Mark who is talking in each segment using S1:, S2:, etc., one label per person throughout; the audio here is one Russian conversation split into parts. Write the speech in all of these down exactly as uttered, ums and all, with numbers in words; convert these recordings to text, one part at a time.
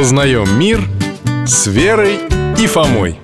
S1: Познаем мир с Верой и Фомой.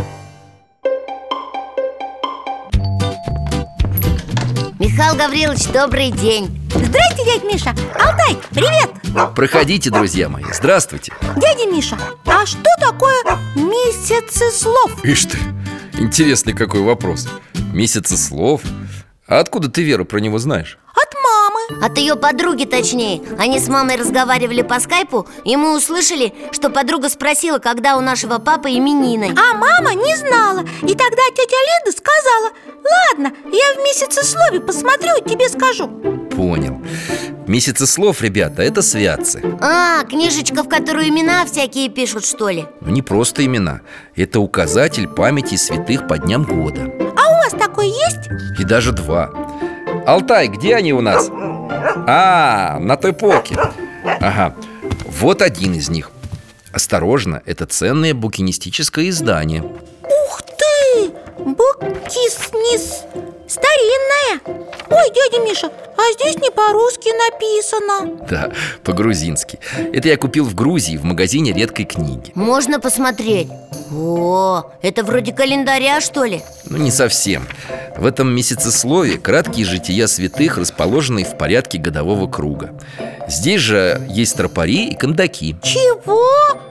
S2: Михаил Гаврилович, добрый день.
S3: Здрасте, дядя Миша. Алтай, привет.
S4: Проходите, друзья мои, здравствуйте.
S3: Дядя Миша, а что такое месяцеслов?
S4: Ишь ты, интересный какой вопрос. Месяцеслов? А откуда ты, Вера, про него знаешь?
S3: От мамы.
S2: От ее подруги, точнее. Они с мамой разговаривали по скайпу, и мы услышали, что подруга спросила, когда у нашего папы именины.
S3: А мама не знала. И тогда тетя Лида сказала: ладно, я в месяцеслове посмотрю и тебе скажу.
S4: Понял. Месяцеслов, ребята, это святцы.
S2: А, книжечка, в которую имена всякие пишут, что ли?
S4: Ну, не просто имена. Это указатель памяти святых по дням года.
S3: А у вас такой есть?
S4: И даже два. Алтай, где они у нас? А, на той полке. Ага, вот один из них. Осторожно, это ценное букинистическое издание.
S3: Ух ты! Букиснис. Старинная. Ой, дядя Миша, а здесь не по-русски написано.
S4: Да, по-грузински. Это я купил в Грузии, в магазине редкой книги.
S2: Можно посмотреть? О, это вроде календаря, что ли?
S4: Ну, не совсем. В этом месяцеслове краткие жития святых, расположенные в порядке годового круга. Здесь же есть тропари и кандаки.
S3: Чего?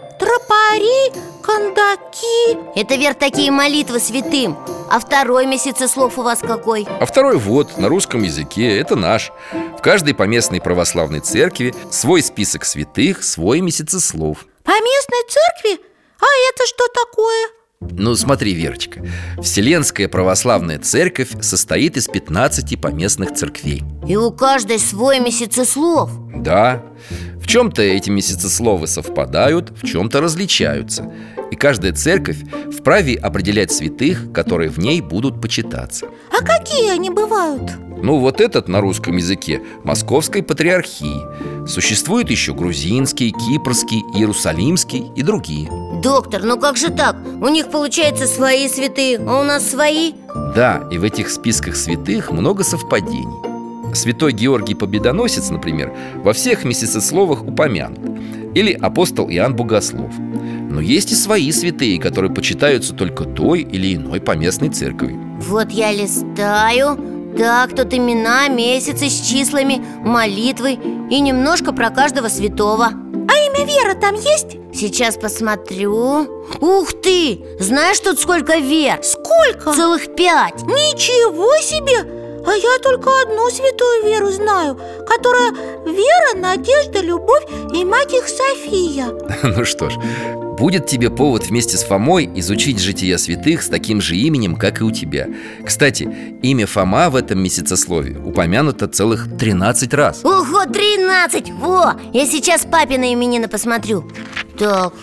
S3: Тропари, кандаки?
S2: Это, Вер, такие молитвы святым. А второй месяцеслов у вас какой?
S4: А второй вот, на русском языке, это наш. В каждой поместной православной церкви свой список святых, свой месяцеслов.
S3: По местной церкви? А это что такое?
S4: Ну, смотри, Верочка, Вселенская православная церковь состоит из пятнадцати поместных церквей.
S2: И у каждой свой месяцеслов.
S4: Да, в чем-то эти месяцесловы совпадают, в чем-то различаются. И каждая церковь вправе определять святых, которые в ней будут почитаться.
S3: А какие они бывают?
S4: Ну, вот этот на русском языке Московской патриархии. Существует еще грузинский, кипрский, иерусалимский и другие.
S2: Доктор, ну как же так? У них, получается, свои святые, а у нас свои?
S4: Да, и в этих списках святых много совпадений. Святой Георгий Победоносец, например, во всех месяцесловах упомянут. Или апостол Иоанн Богослов. Но есть и свои святые, которые почитаются только той или иной поместной церковью.
S2: Вот я листаю. Так, тут имена, месяцы с числами, молитвы и немножко про каждого святого.
S3: А имя Вера там есть?
S2: Сейчас посмотрю. Ух ты! Знаешь, тут сколько Вер?
S3: Сколько?
S2: Целых пять.
S3: Ничего себе! А я только одну святую Веру знаю, которая Вера, Надежда, Любовь и мать их София.
S4: Ну что ж, будет тебе повод вместе с Фомой изучить жития святых с таким же именем, как и у тебя. Кстати, имя Фома в этом месяцеслове упомянуто целых тринадцать раз.
S2: Ого, тринадцать! Во, я сейчас папины именины посмотрю. Так,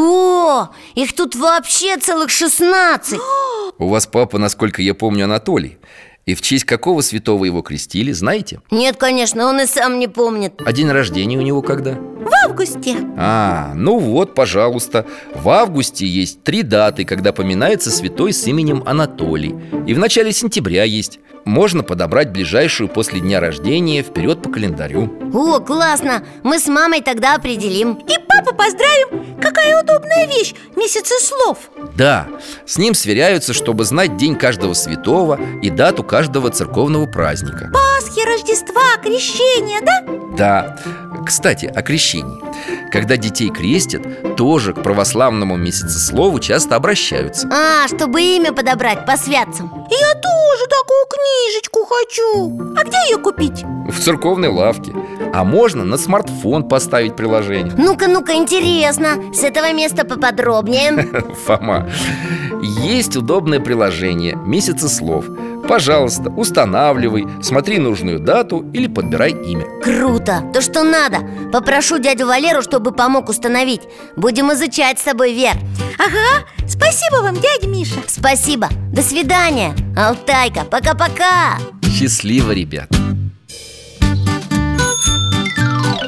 S2: о, их тут вообще целых шестнадцать.
S4: У вас папа, насколько я помню, Анатолий. И в честь какого святого его крестили, знаете?
S2: Нет, конечно, он и сам не помнит.
S4: А день рождения у него когда?
S3: В августе.
S4: А, ну вот, пожалуйста. В августе есть три даты, когда поминается святой с именем Анатолий. И в начале сентября есть. Можно подобрать ближайшую после дня рождения вперед по календарю.
S2: О, классно! Мы с мамой тогда определим.
S3: И папу поздравим. Какая удобная вещь, месяцеслов.
S4: Да, с ним сверяются, чтобы знать день каждого святого и дату каждого церковного праздника.
S3: Пасхи, Рождества, крещения, да?
S4: Да. Кстати, о крещении. Когда детей крестят, тоже к православному месяцеслову часто обращаются.
S2: А, чтобы имя подобрать по святцам.
S3: Я тоже такую книжечку хочу. А где ее купить?
S4: В церковной лавке. А можно на смартфон поставить приложение.
S2: Ну-ка, ну-ка, интересно. С этого места поподробнее.
S4: Фома, есть удобное приложение «Месяцеслов». Пожалуйста, устанавливай, смотри нужную дату или подбирай имя.
S2: Круто, то что надо. Попрошу дядю Валеру, чтобы помог установить. Будем изучать с тобой, Вер.
S3: Ага, спасибо вам, дядя Миша.
S2: Спасибо, до свидания, Алтайка, пока-пока.
S4: Счастливо, ребят.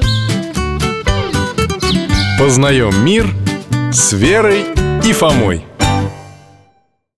S1: Познаем мир с Верой и Фомой.